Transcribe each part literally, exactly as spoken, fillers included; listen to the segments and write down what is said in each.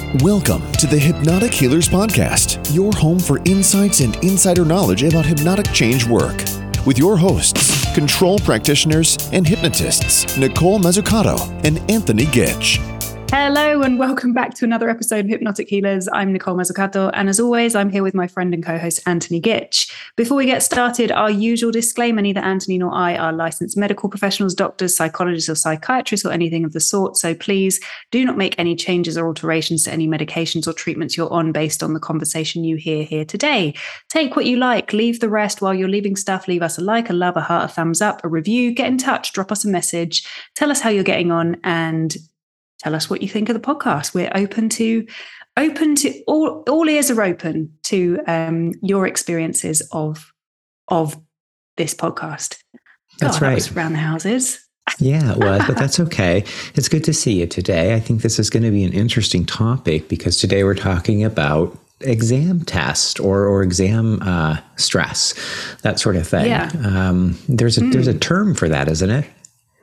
Welcome to the Hypnotic Healers Podcast, your home for insights and insider knowledge about hypnotic change work. With your hosts, control practitioners and hypnotists, Nicole Mazzucato and Anthony Gitch. Hello and welcome back to another episode of Hypnotic Healers. I'm Nicole Mazzucato, and as always, I'm here with my friend and co-host Anthony Gitch. Before we get started, our usual disclaimer: neither Anthony nor I are licensed medical professionals, doctors, psychologists, or psychiatrists, or anything of the sort. So please do not make any changes or alterations to any medications or treatments you're on based on the conversation you hear here today. Take what you like, leave the rest. While you're leaving stuff, leave us a like, a love, a heart, a thumbs up, a review. Get in touch, drop us a message, tell us how you're getting on, and tell us what you think of the podcast. We're open to, open to all. All ears are open to um, your experiences of of this podcast. That's God, right. That was around the houses. Yeah, it was, but that's okay. It's good to see you today. I think this is going to be an interesting topic because today we're talking about exam test or or exam uh, stress, that sort of thing. Yeah. Um, there's a mm. there's a term for that, isn't it?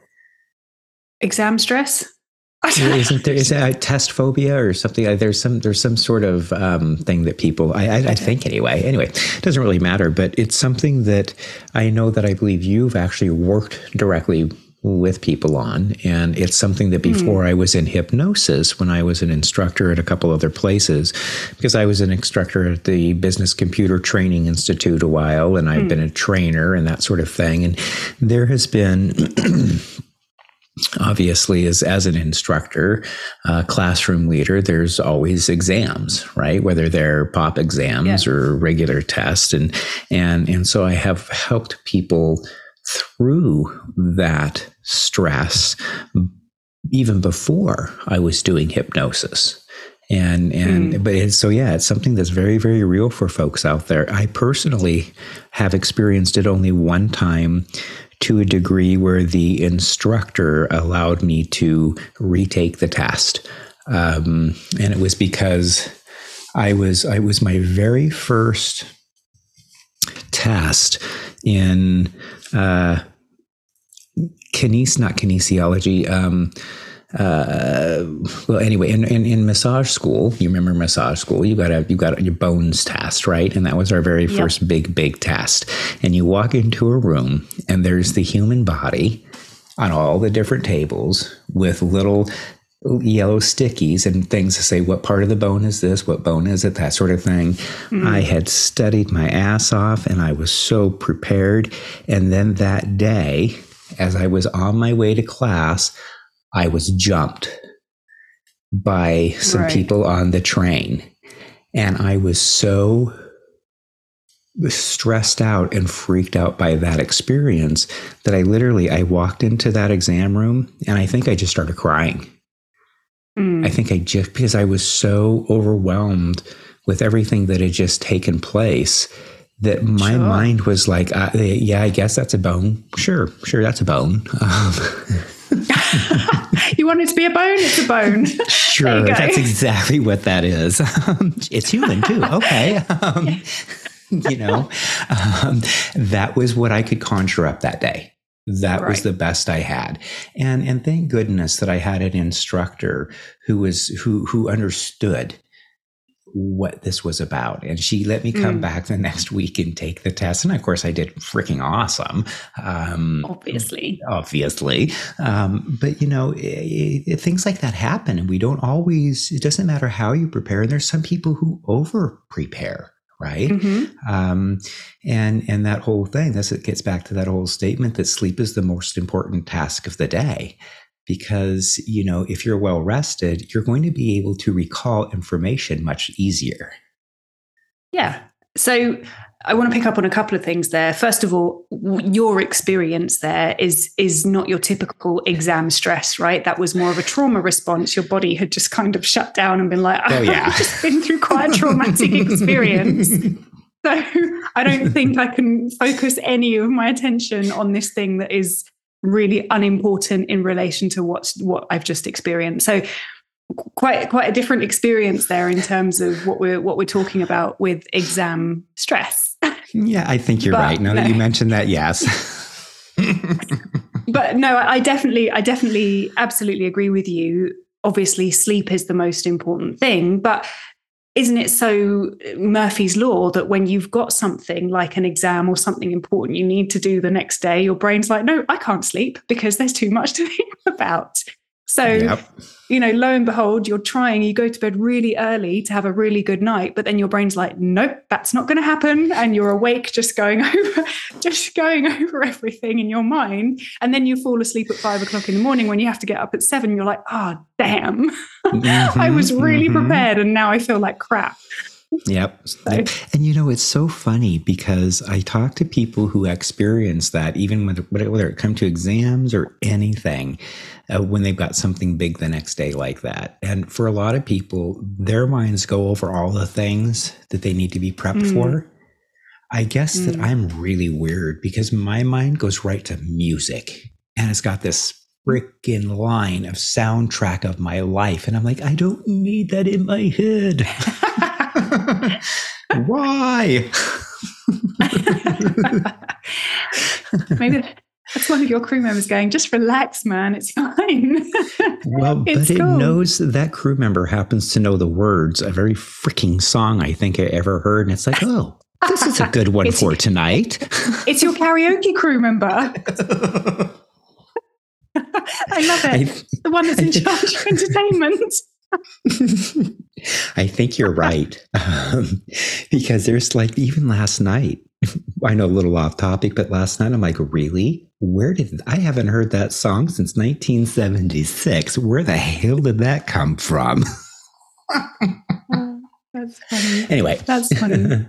Exam stress. Isn't there is a test phobia or something? There's some there's some sort of um, thing that people I, I, I think anyway. Anyway, it doesn't really matter, but it's something that I know that I believe you've actually worked directly with people on, and it's something that before mm. I was in hypnosis, when I was an instructor at a couple other places, because I was an instructor at the Business Computer Training Institute a while, and I've mm. been a trainer and that sort of thing, and there has been. Obviously, as, as an instructor, uh, classroom leader, there's always exams, right? Whether they're pop exams yeah. or regular tests. And, and, and so I have helped people through that stress even before I was doing hypnosis. And, and, mm. but it's, so yeah, it's something that's very, very real for folks out there. I personally have experienced it only one time, to a degree where the instructor allowed me to retake the test. Um, and it was because I was, I was my very first test in, uh, kines, not kinesiology, um, Uh, well, anyway, in, in, in massage school, you remember massage school, you got a, you got your bones test, right? And that was our very yep. first big, big test. And you walk into a room and there's the human body on all the different tables with little yellow stickies and things to say, what part of the bone is this? What bone is it? That sort of thing. Mm. I had studied my ass off and I was so prepared. And then that day, as I was on my way to class, I was jumped by some right. people on the train, and I was so stressed out and freaked out by that experience that I literally, I walked into that exam room and I think I just started crying. Mm. I think I just, because I was so overwhelmed with everything that had just taken place that my sure. mind was like, uh, yeah, I guess that's a bone. Sure, sure, that's a bone. Um, You want it to be a bone? It's a bone. Sure, that's exactly what that is. Um, it's human too. Okay. Um, yeah. You know, um, that was what I could conjure up that day. That right. was the best I had. And and thank goodness that I had an instructor who was who who understood what this was about. And she let me come mm. back the next week and take the test. And of course I did freaking awesome. Um, obviously, obviously. Um, but you know, it, it, things like that happen and we don't always, it doesn't matter how you prepare. And there's some people who over prepare. Right. Mm-hmm. Um, and, and that whole thing, this, it gets back to that whole statement that sleep is the most important task of the day. Because, you know, if you're well rested, you're going to be able to recall information much easier. Yeah. So I want to pick up on a couple of things there. First of all, your experience there is is not your typical exam stress, right? That was more of a trauma response. Your body had just kind of shut down and been like, oh, yeah. I've just been through quite a traumatic experience. So I don't think I can focus any of my attention on this thing that is really unimportant in relation to what what I've just experienced. So quite quite a different experience there in terms of what we're what we're talking about with exam stress. Yeah, I think you're but, right. Now no. that you mentioned that, yes. But no, I definitely I definitely absolutely agree with you obviously sleep is the most important thing, but isn't it so Murphy's Law that when you've got something like an exam or something important you need to do the next day, your brain's like, no, I can't sleep because there's too much to think about. So, yep. you know, lo and behold, you're trying, you go to bed really early to have a really good night, but then your brain's like, nope, that's not going to happen. And you're awake just going over, just going over everything in your mind. And then you fall asleep at five o'clock in the morning when you have to get up at seven. You're like, oh, damn, mm-hmm, I was really mm-hmm. prepared. And now I feel like crap. Yep. So. yep. And, you know, it's so funny because I talk to people who experience that, even whether, whether it comes to exams or anything, uh, when they've got something big the next day like that. And for a lot of people, their minds go over all the things that they need to be prepped mm. for. I guess mm. that I'm really weird because my mind goes right to music, and it's got this freaking line of soundtrack of my life. And I'm like, I don't need that in my head. Why? Maybe that's one of your crew members going, just relax, man, it's fine. Well, it's but cool. It knows that, that crew member happens to know the words, a very freaking song I think I ever heard. And it's like, oh, this is a good one for tonight. It's your karaoke crew member. I love it. I, the one that's in charge of entertainment. I think you're right. Um, because there's like, even last night, I know a little off topic, but last night I'm like, really? Where did, I haven't heard that song since nineteen seventy-six. Where the hell did that come from? Oh, that's funny. Anyway. That's funny.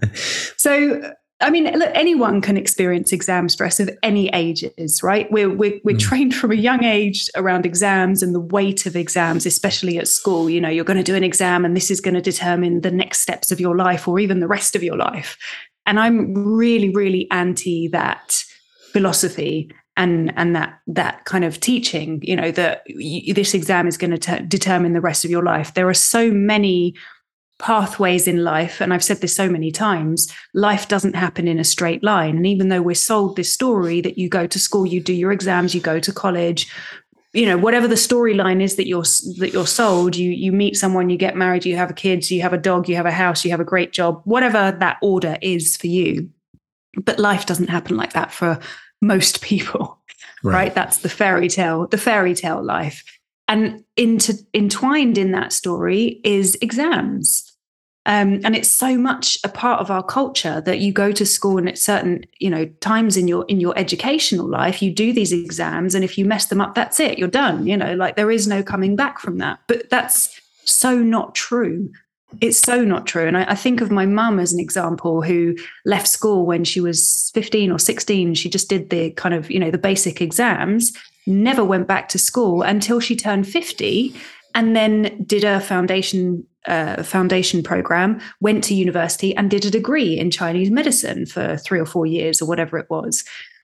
So, I mean, look, anyone can experience exam stress of any ages, right? We're we're, we're mm. trained from a young age around exams and the weight of exams, especially at school. You know, you're going to do an exam and this is going to determine the next steps of your life or even the rest of your life. And I'm really, really anti that philosophy and and that that kind of teaching, you know, that y- this exam is going to t- determine the rest of your life. There are so many pathways in life, and I've said this so many times, life doesn't happen in a straight line. And even though we're sold this story that you go to school, you do your exams, you go to college, you know, whatever the storyline is that you're that you're sold, you you meet someone, you get married, you have kids, you have a dog, you have a house, you have a great job, whatever that order is for you. But life doesn't happen like that for most people, right? right? That's the fairy tale, the fairy tale life. And inter, entwined in that story is exams. Um, and it's so much a part of our culture that you go to school and at certain, you know, times in your in your educational life, you do these exams. And if you mess them up, that's it. You're done. You know, like there is no coming back from that. But that's so not true. It's so not true. And I, I think of my mum as an example who left school when she was fifteen or sixteen. She just did the kind of, you know, the basic exams, never went back to school until she turned fifty, and then did a foundation uh, foundation program, went to university and did a degree in Chinese medicine for three or four years or whatever it was.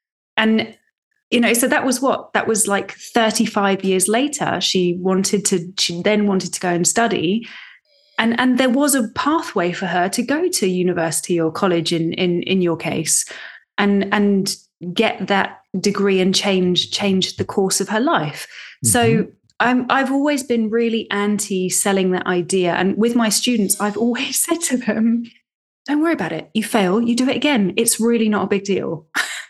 And, you know, so that was what, that was like thirty-five years later. She wanted to, she then wanted to go and study. And, and there was a pathway for her to go to university or college in, in, in your case, and, and get that degree and change, change the course of her life. Mm-hmm. So I'm, I've always been really anti selling that idea. And with my students, I've always said to them, don't worry about it. You fail, you do it again. It's really not a big deal.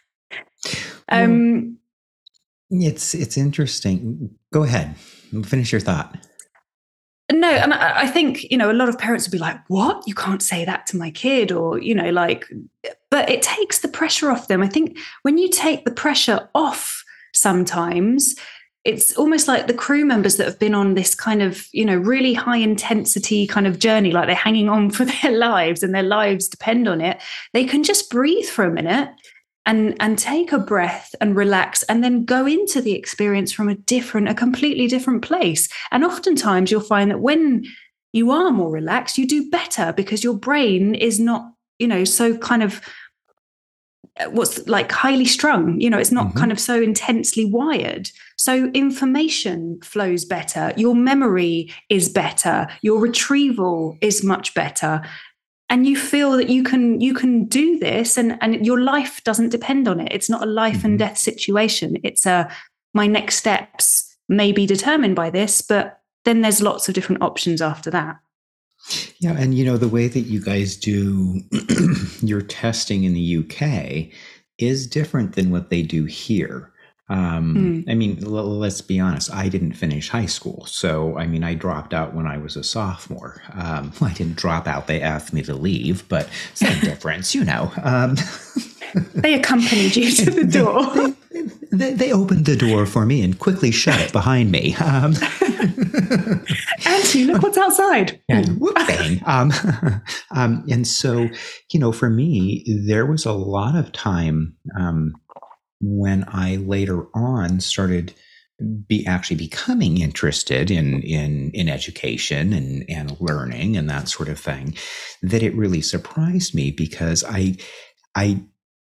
um, well, it's, it's interesting. Go ahead. Finish your thought. No, and I, I think, you know, a lot of parents would be like, what? You can't say that to my kid, or, you know, like, but it takes the pressure off them. I think when you take the pressure off sometimes, it's almost like the crew members that have been on this kind of, you know, really high intensity kind of journey, like they're hanging on for their lives and their lives depend on it. They can just breathe for a minute and and take a breath and relax and then go into the experience from a different, a completely different place. And oftentimes you'll find that when you are more relaxed, you do better because your brain is not, you know, so kind of what's like highly strung, you know, it's not mm-hmm. kind of so intensely wired. So information flows better. Your memory is better. Your retrieval is much better. And you feel that you can you can do this and, and your life doesn't depend on it. It's not a life mm-hmm. and death situation. It's a, my next steps may be determined by this, but then there's lots of different options after that. Yeah. And, you know, the way that you guys do your testing in the U K is different than what they do here. Um, mm. I mean, l- let's be honest, I didn't finish high school. So, I mean, I dropped out when I was a sophomore. Um, well, I didn't drop out. They asked me to leave, but same difference, you know. Um, they accompanied you to the door. They, they, they opened the door for me and quickly shut it behind me. Um, Auntie, look what's outside. And whoop, bang. Um, um, and so, you know, for me, there was a lot of time um, when I later on started be actually becoming interested in in in education and and learning and that sort of thing, that it really surprised me, because I I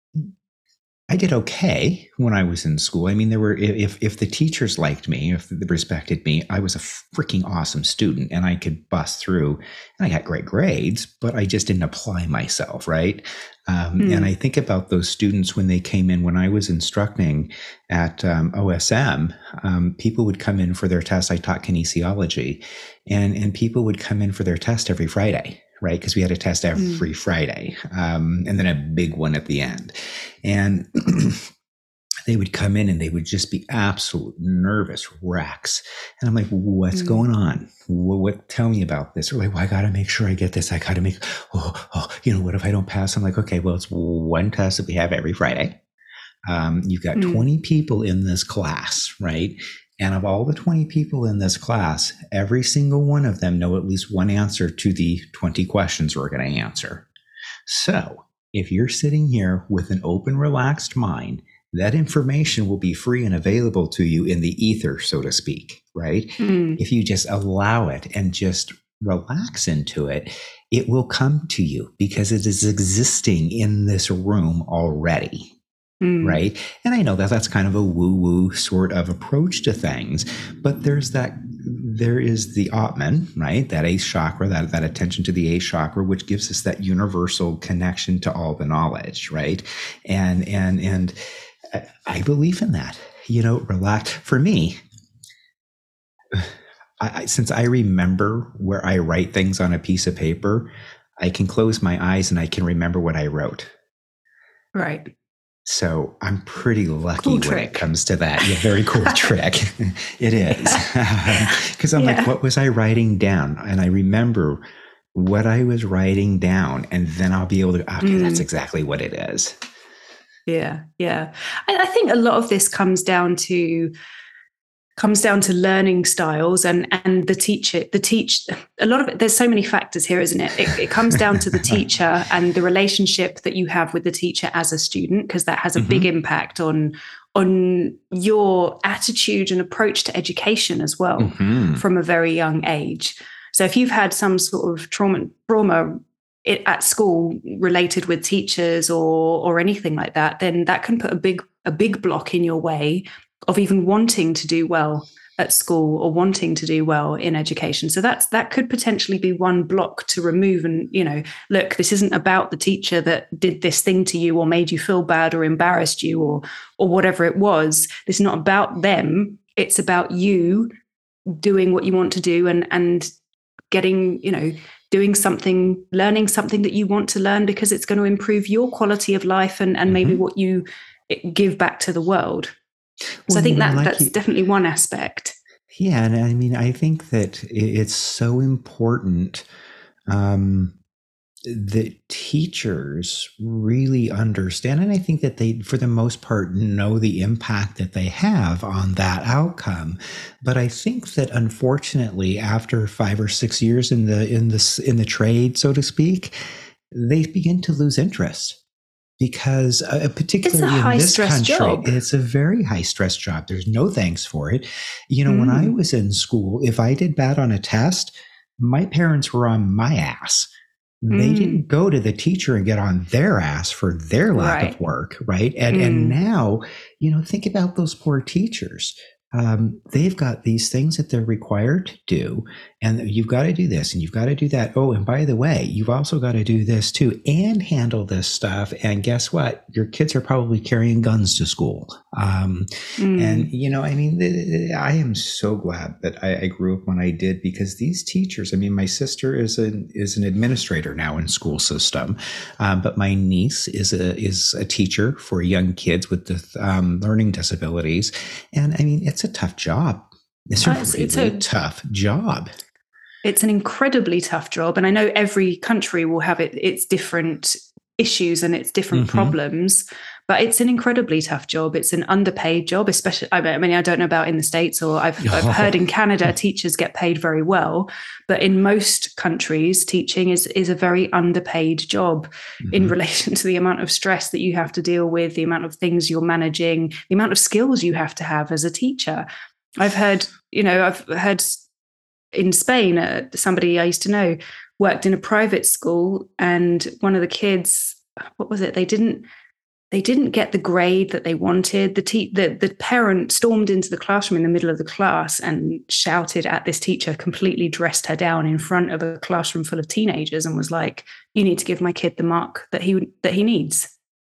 I did okay when I was in school. I mean, there were, if if the teachers liked me, if they respected me, I was a freaking awesome student and I could bust through and I got great grades, but I just didn't apply myself, right? Um, mm. And I think about those students when they came in, when I was instructing at um, O S M, um, people would come in for their test. I taught kinesiology, and, and people would come in for their test every Friday. Right, because we had a test every mm. Friday, um, and then a big one at the end. And they would come in and they would just be absolute nervous wrecks. And I'm like, what's mm. going on? What, what? Tell me about this. Or like, well, I got to make sure I get this. I got to make, oh, oh, you know, what if I don't pass? I'm like, okay, well, it's one test that we have every Friday. Um, you've got mm. twenty people in this class, right? And of all the twenty people in this class, every single one of them know at least one answer to the twenty questions we're going to answer. So if you're sitting here with an open, relaxed mind, that information will be free and available to you in the ether, so to speak, right? Mm. If you just allow it and just relax into it, it will come to you because it is existing in this room already. Mm. Right. And I know that that's kind of a woo-woo sort of approach to things, but there's that, there is the Atman, right? That eighth chakra, that, that attention to the eighth chakra, which gives us that universal connection to all the knowledge, right? And, and, and I believe in that, you know, relax. For me, I, since I remember where I write things on a piece of paper, I can close my eyes and I can remember what I wrote. Right. So I'm pretty lucky cool when trick. It comes to that. Yeah, very cool trick. It is. Because I'm yeah. like, what was I writing down? And I remember what I was writing down. And then I'll be able to, okay, mm. that's exactly what it is. Yeah, yeah. I, I think a lot of this comes down to comes down to learning styles and and the teacher the teach a lot of it. There's so many factors here, isn't it? It, it comes down to the teacher and the relationship that you have with the teacher as a student, because that has a mm-hmm. big impact on on your attitude and approach to education as well mm-hmm. from a very young age. So if you've had some sort of trauma trauma it, at school related with teachers or or anything like that, then that can put a big a big block in your way of even wanting to do well at school or wanting to do well in education. So that's that could potentially be one block to remove. And, you know, look, this isn't about the teacher that did this thing to you or made you feel bad or embarrassed you or or whatever it was. This is not about them. It's about you doing what you want to do and and getting, you know, doing something, learning something that you want to learn because it's going to improve your quality of life and, and mm-hmm. maybe what you give back to the world. So well, I think that like that's you, definitely one aspect. Yeah. And I mean, I think that it's so important um, that teachers really understand. And I think that they, for the most part, know the impact that they have on that outcome. But I think that unfortunately, after five or six years in the, in the, in the trade, so to speak, they begin to lose interest. Because uh, particularly in this country, job. It's a very high stress job. There's no thanks for it. You know, mm. when I was in school, if I did bad on a test, my parents were on my ass. Mm. They didn't go to the teacher and get on their ass for their lack right. of work, right? And mm. and now, you know, think about those poor teachers. Um, they've got these things that they're required to do. and you've got to do this and you've got to do that. Oh, and by the way, you've also got to do this too and handle this stuff. And guess what? Your kids are probably carrying guns to school. Um, mm. And, you know, I mean, I am so glad that I, I grew up when I did, because these teachers, I mean, my sister is an, is an administrator now in school system, um, but my niece is a, is a teacher for young kids with the, um, learning disabilities. And I mean, it's a tough job. It's a really it's a, tough job. It's an incredibly tough job. And I know every country will have it, its different issues and its different mm-hmm. problems, but it's an incredibly tough job. It's an underpaid job, especially, I mean, I don't know about in the States, or I've, oh. I've heard in Canada, teachers get paid very well, but in most countries, teaching is, is a very underpaid job mm-hmm. in relation to the amount of stress that you have to deal with, the amount of things you're managing, the amount of skills you have to have as a teacher. I've heard, you know, I've heard in Spain, uh, somebody I used to know worked in a private school, and one of the kids, what was it? They didn't, they didn't get the grade that they wanted. The, te- the the parent stormed into the classroom in the middle of the class and shouted at this teacher, completely dressed her down in front of a classroom full of teenagers, and was like, "You need to give my kid the mark that he that he needs."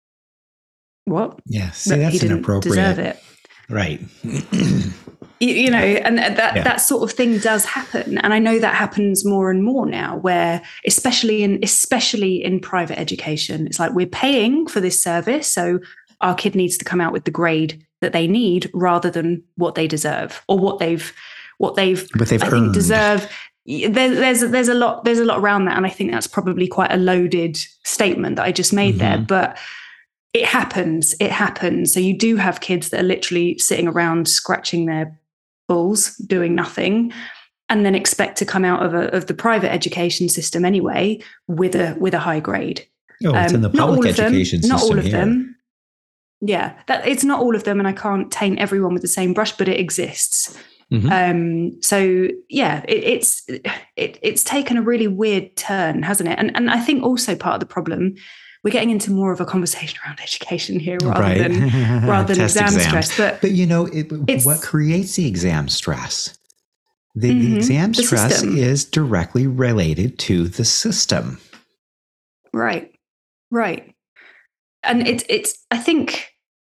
What? Yeah, see, that's he didn't inappropriate. Deserve it. Right. You, you know, and that yeah. that sort of thing does happen, and I know that happens more and more now. Where, especially in especially in private education, it's like we're paying for this service, so our kid needs to come out with the grade that they need, rather than what they deserve or what they've what they've, what they've I earned. think deserve. There, there's there's a lot there's a lot around that, and I think that's probably quite a loaded statement that I just made mm-hmm. there, but. It happens. It happens. So you do have kids that are literally sitting around scratching their balls, doing nothing, and then expect to come out of a, of the private education system anyway with a with a high grade. Oh, it's um, in the public education them, system. Not all of here. them. Yeah, that it's not all of them, and I can't taint everyone with the same brush, but it exists. Mm-hmm. Um, so yeah, it, it's it, it's taken a really weird turn, hasn't it? And and I think also part of the problem. We're getting into more of a conversation around education here rather right. than rather than exam exams. stress. But, but you know, it, what creates the exam stress? The, mm-hmm, the exam the stress system. Is directly related to the system. Right, right. And it's it's. I think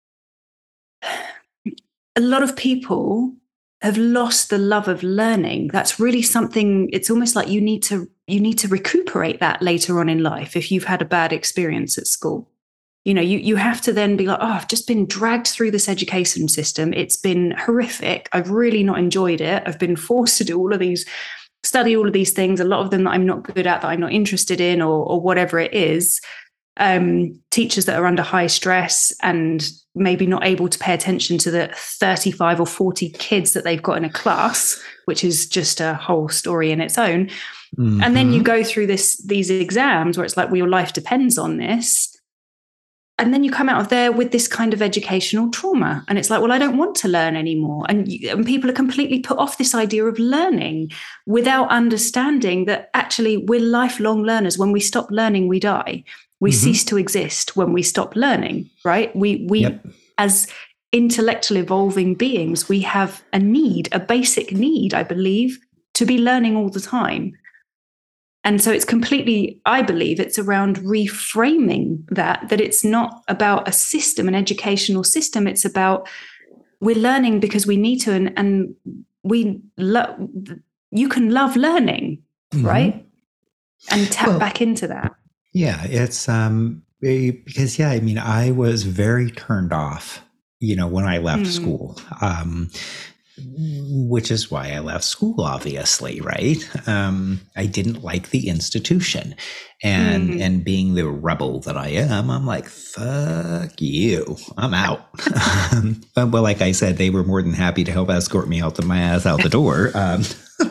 a lot of people have lost the love of learning. That's really something. It's almost like you need to. You need to recuperate that later on in life if you've had a bad experience at school. You know, you, you have to then be like, oh, I've just been dragged through this education system. It's been horrific. I've really not enjoyed it. I've been forced to do all of these, study all of these things, a lot of them that I'm not good at, that I'm not interested in, or, or whatever it is. Um, teachers that are under high stress and maybe not able to pay attention to the thirty-five or forty kids that they've got in a class, which is just a whole story in its own. Mm-hmm. And then you go through this these exams where it's like, well, your life depends on this. And then you come out of there with this kind of educational trauma. And it's like, well, I don't want to learn anymore. And, you, and people are completely put off this idea of learning without understanding that actually we're lifelong learners. When we stop learning, we die. We mm-hmm. cease to exist when we stop learning, right? We, we yep. as intellectual evolving beings, we have a need, a basic need, I believe, to be learning all the time. And so it's completely, I believe it's around reframing that, that it's not about a system, an educational system. It's about we're learning because we need to, and, and we love, you can love learning, mm-hmm. right? And tap well, back into that. Yeah, it's um because, yeah, I mean, I was very turned off, you know, when I left mm. school. Um Which is why I left school, obviously, right? Um, I didn't like the institution. And mm. and being the rebel that I am, I'm like, fuck you, I'm out. um, but, well, like I said, they were more than happy to help escort me out to my ass out the door. Um,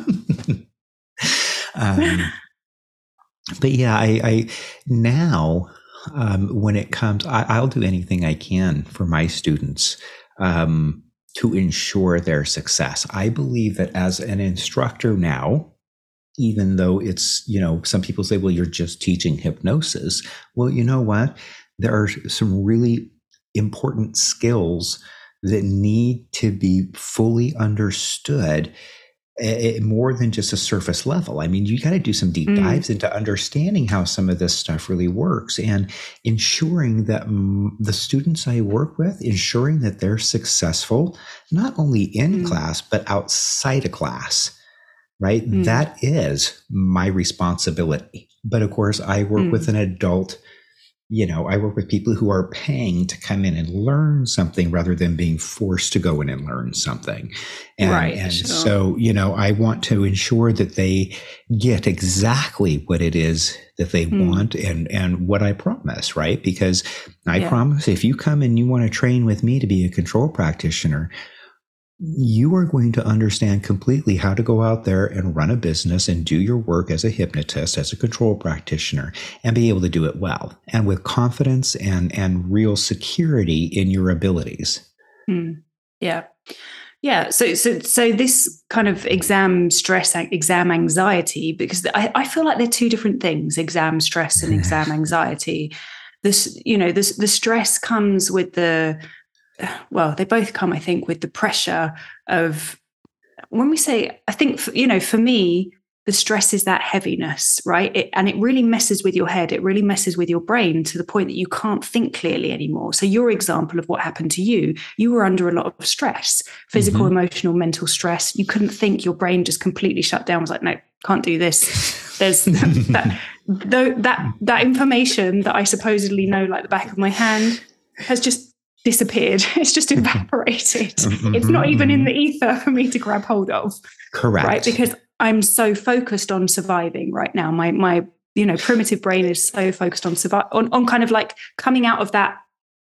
um, but yeah, I, I now, um, when it comes, I, I'll do anything I can for my students. Um, to ensure their success. I believe that as an instructor now, even though it's, you know, some people say, well, you're just teaching hypnosis. Well, you know what? There are some really important skills that need to be fully understood a, a, more than just a surface level. I mean, you got to do some deep mm. dives into understanding how some of this stuff really works, and ensuring that um, the students I work with, ensuring that they're successful, not only in mm. class, but outside of class, right? Mm. That is my responsibility. But of course, I work mm. with an adult. You know, I work with people who are paying to come in and learn something rather than being forced to go in and learn something. And, right, and sure. so, you know, I want to ensure that they get exactly what it is that they mm. want and, and what I promise, right? Because I yeah. promise if you come and you want to train with me to be a control practitioner, you are going to understand completely how to go out there and run a business and do your work as a hypnotist, as a control practitioner, and be able to do it well and with confidence and, and real security in your abilities. Mm. Yeah. Yeah. So, so, so this kind of exam stress, exam anxiety, because I, I feel like they're two different things, exam stress and exam anxiety. This, you know, this, the stress comes with the, well, they both come, I think, with the pressure of, when we say, I think, for, you know, for me, the stress is that heaviness, right? It, and it really messes with your head. It really messes with your brain to the point that you can't think clearly anymore. So your example of what happened to you, you were under a lot of stress, physical, mm-hmm. emotional, mental stress. You couldn't think. Your brain just completely shut down. Was like, no, can't do this. There's that, that, that, that information that I supposedly know like the back of my hand has just disappeared. It's just evaporated. Mm-hmm, it's not even in the ether for me to grab hold of. Correct. Right? Because I'm so focused on surviving right now. My, my, you know, primitive brain is so focused on survive, on, on kind of like coming out of that.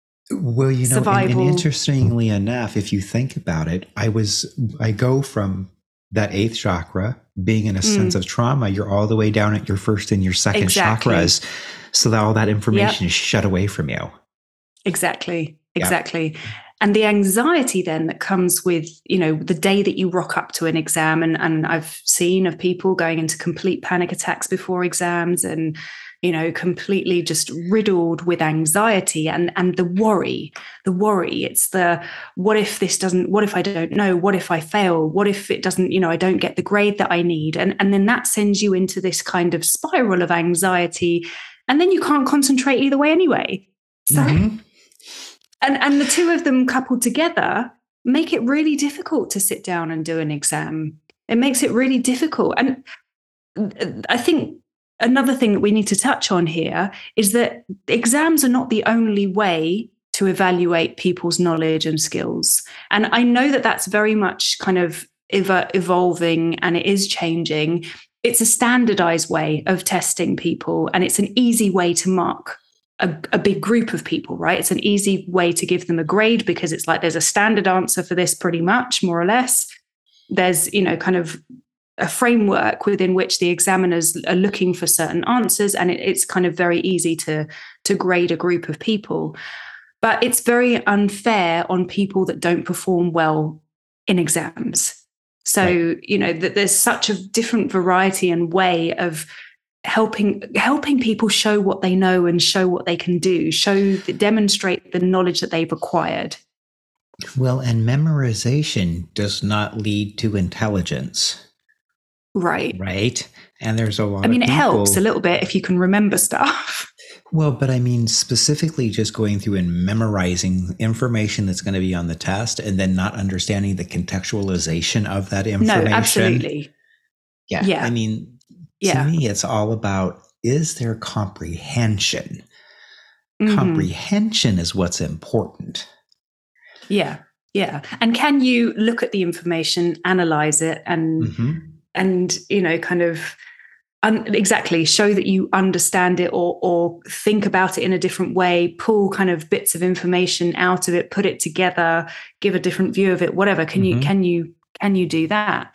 Well, you know, and, and interestingly enough, if you think about it, I was, I go from that eighth chakra being in a mm. sense of trauma. You're all the way down at your first and your second exactly. chakras. So that all that information yep. is shut away from you. Exactly. Exactly. Yeah. And the anxiety then that comes with, you know, the day that you rock up to an exam, and, and I've seen of people going into complete panic attacks before exams and, you know, completely just riddled with anxiety and, and the worry, the worry. It's the, what if this doesn't, what if I don't know? What if I fail? What if it doesn't, you know, I don't get the grade that I need? And, and then that sends you into this kind of spiral of anxiety. And then you can't concentrate either way anyway. So... Mm-hmm. And and the two of them coupled together make it really difficult to sit down and do an exam. It makes it really difficult. And I think another thing that we need to touch on here is that exams are not the only way to evaluate people's knowledge and skills. And I know that that's very much kind of ev- evolving and it is changing. It's a standardized way of testing people, and it's an easy way to mark A, a big group of people, right? It's an easy way to give them a grade because it's like there's a standard answer for this pretty much, more or less. There's, you know, kind of a framework within which the examiners are looking for certain answers, and it, it's kind of very easy to, to grade a group of people. But it's very unfair on people that don't perform well in exams. So, right. you know, that there's such a different variety and way of helping helping people show what they know and show what they can do, show, demonstrate the knowledge that they've acquired. Well, and memorization does not lead to intelligence. Right. Right. And there's a lot I mean, of it people, helps a little bit if you can remember stuff. Well, but I mean, specifically just going through and memorizing information that's going to be on the test and then not understanding the contextualization of that information. No, absolutely. Yeah. yeah. I mean, Yeah. To me, it's all about, is there comprehension? Mm-hmm. Comprehension is what's important. Yeah, yeah. And can you look at the information, analyze it, and, mm-hmm. and you know, kind of un- exactly show that you understand it, or or think about it in a different way, pull kind of bits of information out of it, put it together, give a different view of it, whatever. Can mm-hmm. you, can you, can you do that?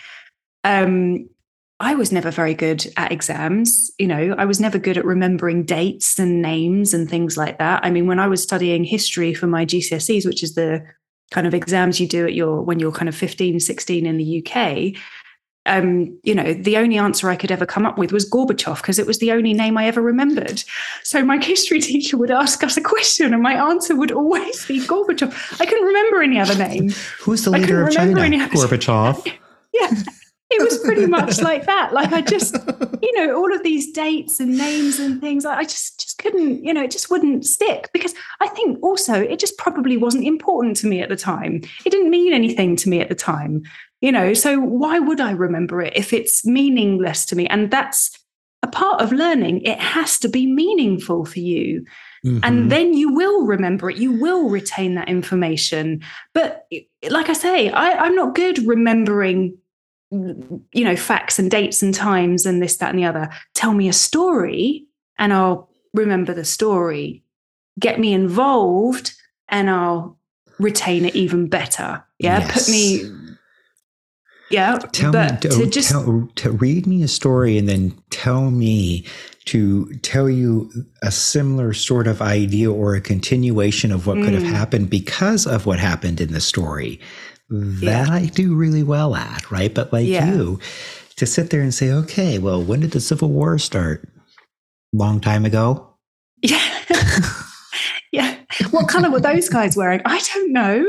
Um, I was never very good at exams. You know, I was never good at remembering dates and names and things like that. I mean, when I was studying history for my G C S Es, which is the kind of exams you do at your, when you're kind of fifteen, sixteen in the U K, um, you know, the only answer I could ever come up with was Gorbachev, because it was the only name I ever remembered. So my history teacher would ask us a question and my answer would always be Gorbachev. I couldn't remember any other name. Who's the leader of China? Gorbachev. Yeah. it was pretty much like that. Like I just, you know, all of these dates and names and things, I just, just couldn't, you know, it just wouldn't stick because I think also it just probably wasn't important to me at the time. It didn't mean anything to me at the time, you know, so why would I remember it if it's meaningless to me? And that's a part of learning. It has to be meaningful for you. Mm-hmm. And then you will remember it. You will retain that information. But like I say, I, I'm not good remembering, you know, facts and dates and times and this, that, and the other. Tell me a story and I'll remember the story. Get me involved and I'll retain it even better. Yeah. Yes. Put me. Yeah. Tell but me, to, just, tell, to read me a story and then tell me to tell you a similar sort of idea or a continuation of what mm. could have happened because of what happened in the story. That yeah. I do really well at, right? But like yeah. you, to sit there and say, okay, well, when did the Civil War start? Long time ago? Yeah. yeah. What color were those guys wearing? I don't know.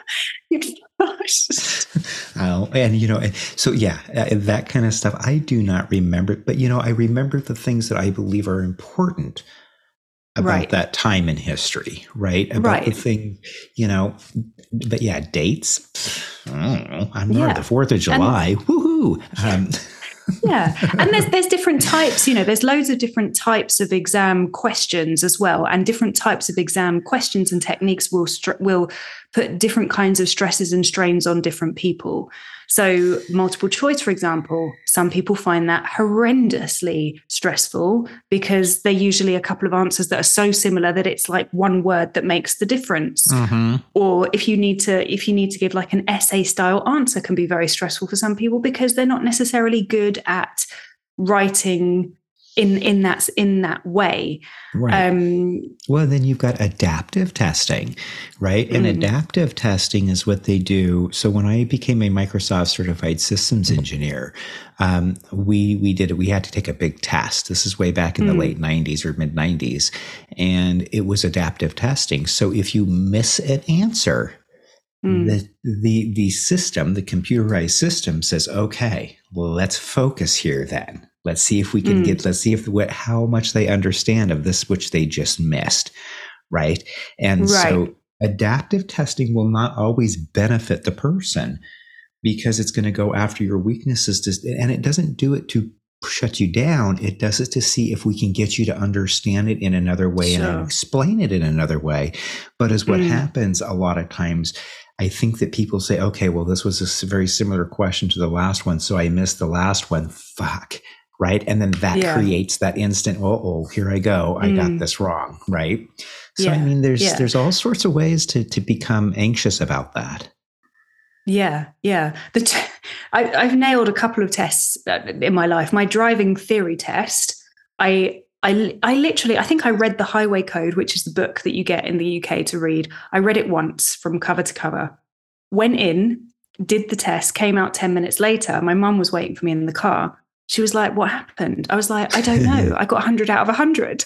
oh, and, you know, so yeah, that kind of stuff, I do not remember. But, you know, I remember the things that I believe are important about right. that time in history, right? About right. the thing, you know, but yeah, dates. I don't know. I'm yeah. the fourth of July. And, woohoo. Um, yeah. And there's there's different types, you know, there's loads of different types of exam questions as well. And different types of exam questions and techniques will str- will put different kinds of stresses and strains on different people. So multiple choice, for example, some people find that horrendously stressful because they're usually a couple of answers that are so similar that it's like one word that makes the difference. Mm-hmm. Or if you need to, if you need to give like an essay style answer can be very stressful for some people because they're not necessarily good at writing in in that in that way. Right. Um, well, then you've got adaptive testing, right? Mm. And adaptive testing is what they do. So when I became a Microsoft certified systems engineer, um, we we did it. We had to take a big test. This is way back in mm. the late nineties or mid nineties, and it was adaptive testing. So if you miss an answer, mm. the the the system, the computerized system, says, "Okay, well, let's focus here then." Let's see if we can mm. get, let's see if what, how much they understand of this, which they just missed. Right. And right. so adaptive testing will not always benefit the person because it's going to go after your weaknesses. To, and it doesn't do it to shut you down. It does it to see if we can get you to understand it in another way sure. and explain it in another way. But as what mm. happens a lot of times, I think that people say, okay, well, this was a very similar question to the last one. So I missed the last one. Fuck. Right. And then that yeah. creates that instant, oh, oh, here I go. I mm. got this wrong. Right. So, yeah. I mean, there's yeah. there's all sorts of ways to to become anxious about that. Yeah. Yeah. The t- I, I've nailed a couple of tests in my life. My driving theory test, I, I, I literally, I think I read the Highway Code, which is the book that you get in the U K to read. I read it once from cover to cover, went in, did the test, came out ten minutes later. My mum was waiting for me in the car. She was like, what happened? I was like, I don't know. I got one hundred out of one hundred.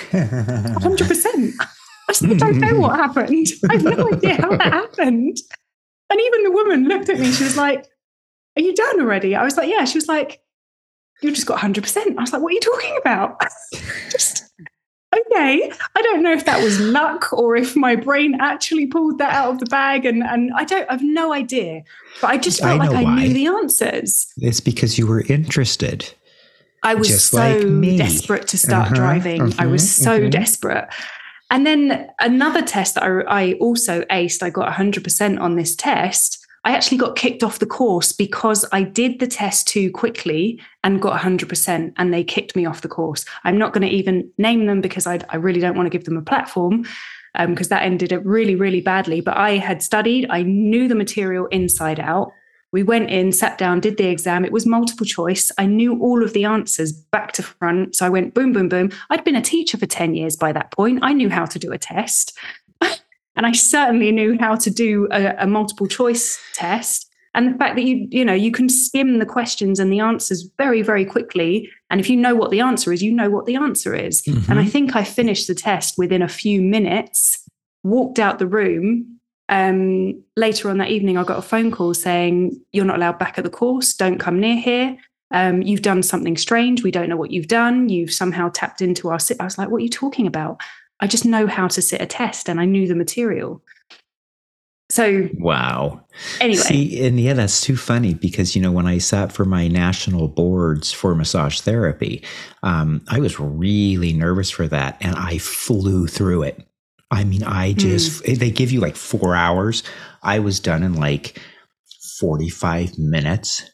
one hundred percent. I said, I don't know what happened. I have no idea how that happened. And even the woman looked at me. She was like, are you done already? I was like, yeah. She was like, you just got one hundred percent. I was like, what are you talking about? Just, okay. I don't know if that was luck or if my brain actually pulled that out of the bag. And, and I don't, I have no idea. But I just felt I like I why. knew the answers. It's because you were interested. I was just so like desperate to start uh-huh, driving. Uh-huh, I was so uh-huh. desperate. And then another test that I, I also aced, I got one hundred percent on this test. I actually got kicked off the course because I did the test too quickly and got one hundred percent and they kicked me off the course. I'm not going to even name them because I, I really don't want to give them a platform because um, that ended up really, really badly. But I had studied, I knew the material inside out. We went in, sat down, did the exam. It was multiple choice. I knew all of the answers back to front. So I went boom, boom, boom. I'd been a teacher for ten years by that point. I knew how to do a test. And I certainly knew how to do a, a multiple choice test. And the fact that you, you know, you can skim the questions and the answers very, very quickly. And if you know what the answer is, you know what the answer is. Mm-hmm. And I think I finished the test within a few minutes, walked out the room, um, later on that evening, I got a phone call saying, you're not allowed back at the course. Don't come near here. Um, you've done something strange. We don't know what you've done. You've somehow tapped into our sit. I was like, what are you talking about? I just know how to sit a test and I knew the material. So, wow. Anyway. See, and yeah, that's too funny because, you know, when I sat for my national boards for massage therapy, um, I was really nervous for that and I flew through it. I mean, I just, mm. they give you like four hours. I was done in like forty-five minutes.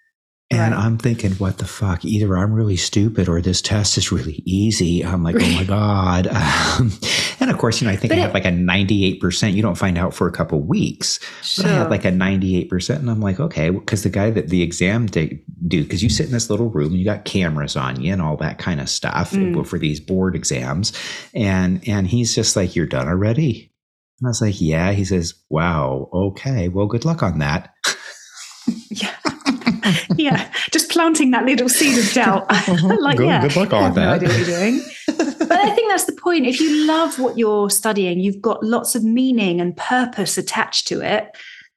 And right. I'm thinking, what the fuck? Either I'm really stupid or this test is really easy. I'm like, oh my God. Um, and of course, you know, I think but I had it, like a ninety-eight percent. You don't find out for a couple of weeks. Sure. But I had like a ninety-eight percent. And I'm like, okay, because the guy that the exam do, because you sit in this little room and you got cameras on you and all that kind of stuff mm. for these board exams. And, and he's just like, you're done already? And I was like, yeah. He says, wow, okay, well, good luck on that. Yeah. Yeah, just planting that little seed of doubt. Like, good, yeah, good luck on that. No idea what you're doing. But I think that's the point. If you love what you're studying, you've got lots of meaning and purpose attached to it.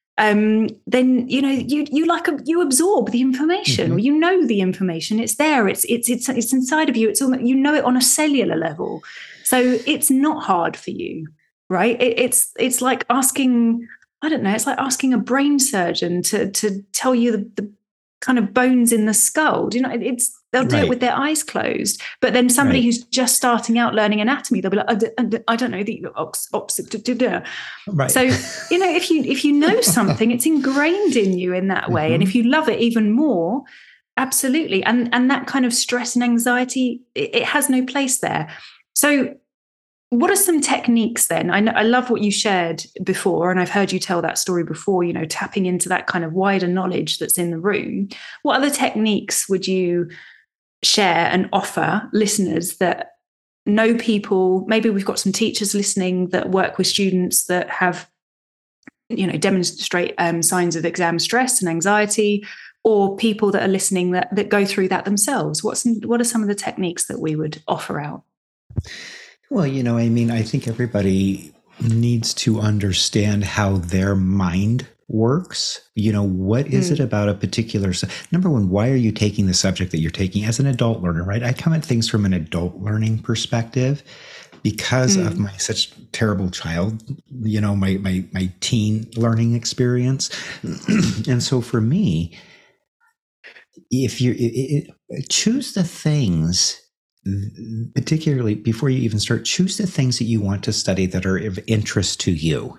Um, then you know you you like a, you absorb the information, mm-hmm. or you know the information. It's there. It's it's it's it's inside of you. It's almost, you know it on a cellular level. So it's not hard for you, right? It, it's it's like asking. I don't know. It's like asking a brain surgeon to to tell you the, the kind of bones in the skull. Do you know? It's they'll do right. it with their eyes closed. But then somebody right. who's just starting out learning anatomy, they'll be like, I, I don't know the ox, ox, right. So you know, if you if you know something, it's ingrained in you in that way. Mm-hmm. And if you love it even more, absolutely. And and that kind of stress and anxiety, it, it has no place there. So. What are some techniques then? I know, I love what you shared before, and I've heard you tell that story before, you know, tapping into that kind of wider knowledge that's in the room. What other techniques would you share and offer listeners that know people? Maybe we've got some teachers listening that work with students that have, you know, demonstrate um, signs of exam stress and anxiety, or people that are listening that, that go through that themselves. What's, what are some of the techniques that we would offer out? Well, you know, I mean, I think everybody needs to understand how their mind works. You know, what is mm. it about a particular, number one, why are you taking the subject that you're taking as an adult learner, right? I come at things from an adult learning perspective because mm. of my such terrible child, you know, my, my, my teen learning experience. And so for me, if you it, it, choose the things, particularly before you even start, choose the things that you want to study that are of interest to you,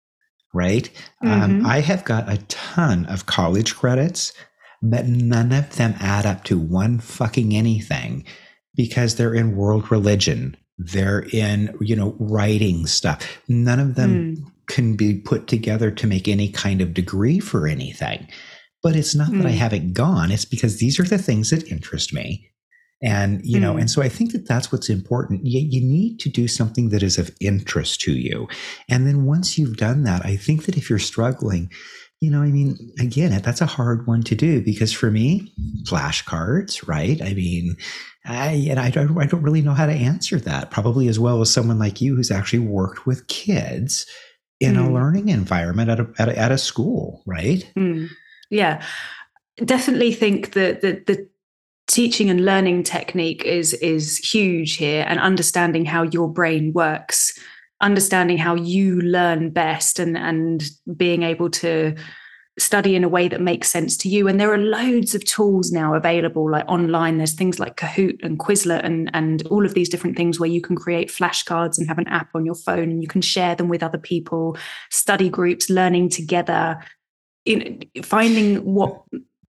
right? Mm-hmm. Um, I have got a ton of college credits, but none of them add up to one fucking anything because they're in world religion. They're in, you know, writing stuff. None of them mm. can be put together to make any kind of degree for anything. But it's not mm. that I haven't gone. It's because these are the things that interest me. And, you know, mm. and so I think that that's what's important. You, you need to do something that is of interest to you. And then once you've done that, I think that if you're struggling, you know, I mean, again, that's a hard one to do because for me, flashcards, right? I mean, I, and I don't, I don't really know how to answer that, probably as well as someone like you who's actually worked with kids in mm. a learning environment at a, at a, at a school, right? Mm. Yeah, definitely think that the, the teaching and learning technique is is huge here, and understanding how your brain works, understanding how you learn best, and and being able to study in a way that makes sense to you. And there are loads of tools now available, like online. There's things like Kahoot and Quizlet and and all of these different things where you can create flashcards and have an app on your phone and you can share them with other people, study groups, learning together, you know, finding what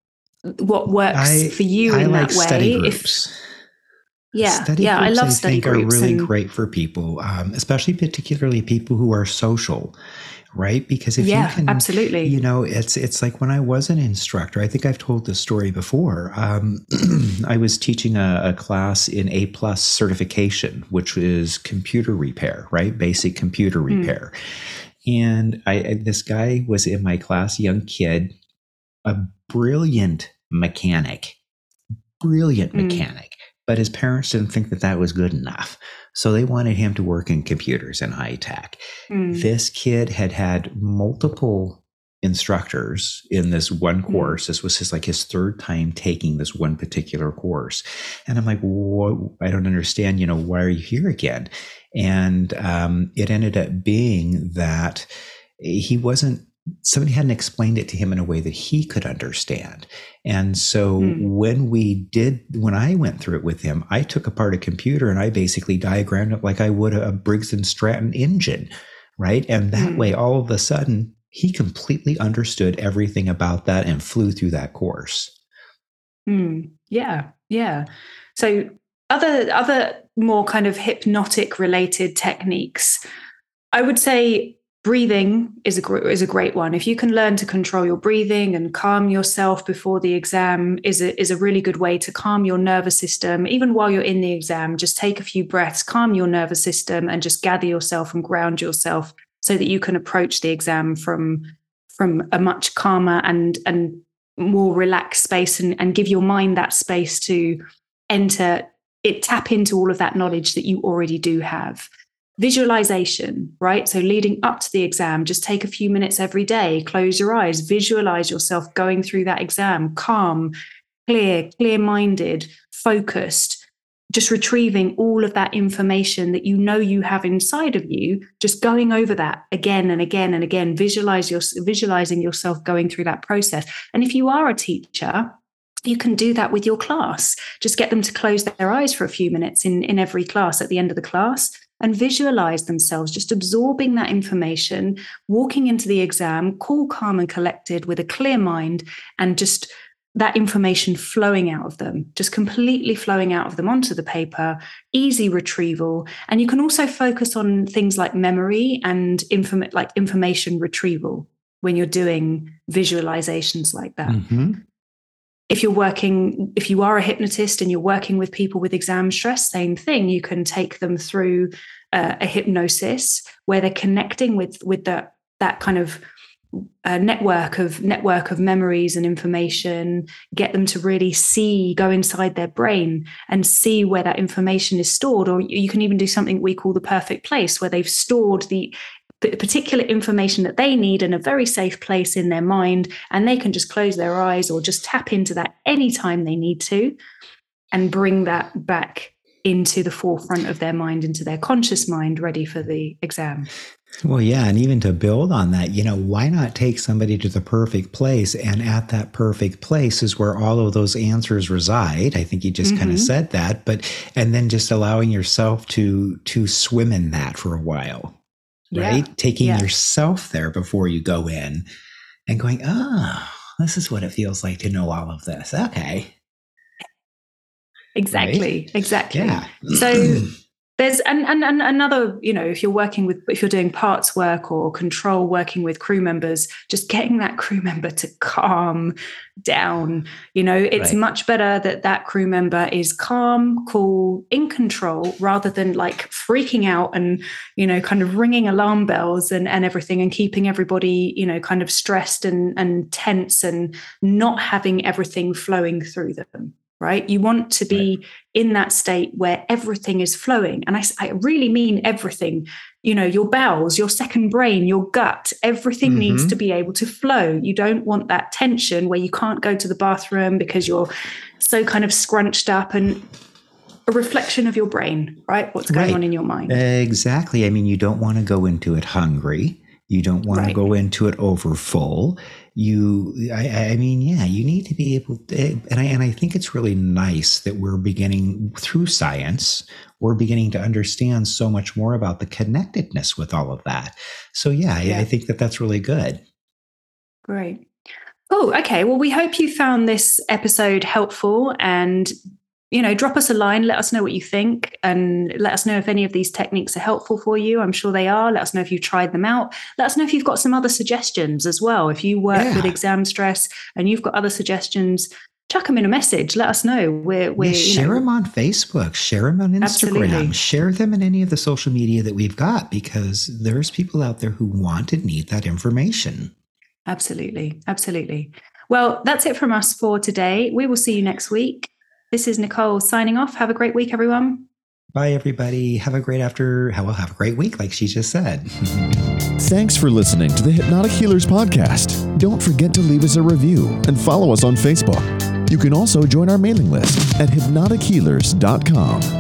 what works I, for you I in like that way. Study groups. If, yeah, study yeah, groups, I love I study think groups. are really and, great for people, um, especially particularly people who are social, right? Because if yeah, you can, absolutely, you know, it's it's like when I was an instructor. I think I've told this story before. Um, I was teaching a, a class in A plus certification, which is computer repair, right? Basic computer repair. Mm. And I, this guy was in my class, young kid, a brilliant mechanic, brilliant mm. mechanic, but his parents didn't think that that was good enough. So they wanted him to work in computers and high tech. Mm. This kid had had multiple instructors in this one course. Mm. This was his like his third time taking this one particular course. And I'm like, what? I don't understand, you know, why are you here again? And um, it ended up being that he wasn't, somebody hadn't explained it to him in a way that he could understand. And so mm. when we did, when I went through it with him, I took apart a computer and I basically diagrammed it like I would a Briggs and Stratton engine, right? And that mm. way, all of a sudden, he completely understood everything about that and flew through that course. Mm. Yeah, yeah. So other, other more kind of hypnotic related techniques, I would say breathing is a is a great one. If you can learn to control your breathing and calm yourself before the exam, is a is a really good way to calm your nervous system. Even while you're in the exam, just take a few breaths, calm your nervous system, and just gather yourself and ground yourself so that you can approach the exam from from a much calmer and and more relaxed space, and, and give your mind that space to enter it, tap into all of that knowledge that you already do have. Visualization, right? So leading up to the exam, just take a few minutes every day, close your eyes, visualize yourself going through that exam, calm, clear, clear-minded, focused, just retrieving all of that information that you know you have inside of you, just going over that again and again and again, visualize your, visualizing yourself going through that process. And if you are a teacher, you can do that with your class. Just get them to close their eyes for a few minutes in, in every class at the end of the class, and visualize themselves just absorbing that information, walking into the exam, cool, calm, and collected with a clear mind, and just that information flowing out of them, just completely flowing out of them onto the paper, easy retrieval. And you can also focus on things like memory and inform- like information retrieval when you're doing visualizations like that. Mm-hmm. If you're working, if you are a hypnotist and you're working with people with exam stress, same thing. You can take them through uh, a hypnosis where they're connecting with with that that kind of uh, network of network of memories and information. Get them to really see, go inside their brain and see where that information is stored. Or you can even do something we call the perfect place, where they've stored the the particular information that they need in a very safe place in their mind, and they can just close their eyes or just tap into that anytime they need to and bring that back into the forefront of their mind, into their conscious mind, ready for the exam. Well, yeah. And even to build on that, you know, why not take somebody to the perfect place? And at that perfect place is where all of those answers reside. I think you just mm-hmm. kind of said that, but, and then just allowing yourself to, to swim in that for a while. Right? Yeah. Taking yeah. yourself there before you go in and going, oh, this is what it feels like to know all of this. Okay. Exactly. Right? Exactly. Yeah. So there's and, and and another, you know, if you're working with, if you're doing parts work or control, working with crew members, just getting that crew member to calm down. You know, it's right. much better that that crew member is calm, cool, in control, rather than like freaking out and, you know, kind of ringing alarm bells and, and everything, and keeping everybody, you know, kind of stressed and, and tense and not having everything flowing through them. Right? You want to be right. in that state where everything is flowing. And I, I really mean everything, you know, your bowels, your second brain, your gut, everything mm-hmm. needs to be able to flow. You don't want that tension where you can't go to the bathroom because you're so kind of scrunched up, and a reflection of your brain, right? What's going right. on in your mind. Exactly. I mean, you don't want to go into it hungry. You don't want right. to go into it over full. You, I, I mean, yeah, you need to be able to, and I, and I think it's really nice that we're beginning through science, we're beginning to understand so much more about the connectedness with all of that. So yeah, yeah. I, I think that that's really good. Great. Oh, okay. Well, we hope you found this episode helpful, and you know, drop us a line, let us know what you think, and let us know if any of these techniques are helpful for you. I'm sure they are. Let us know if you've tried them out. Let us know if you've got some other suggestions as well. If you work yeah. with exam stress and you've got other suggestions, chuck them in a message. Let us know. We're, we're yeah, share you know, them on Facebook, share them on Instagram, absolutely. Share them in any of the social media that we've got, because there's people out there who want and need that information. Absolutely. Absolutely. Well, that's it from us for today. We will see you next week. This is Nicole signing off. Have a great week, everyone. Bye, everybody. Have a great after, well, have a great week, like she just said. Thanks for listening to the Hypnotic Healers Podcast. Don't forget to leave us a review and follow us on Facebook. You can also join our mailing list at hypnotic healers dot com.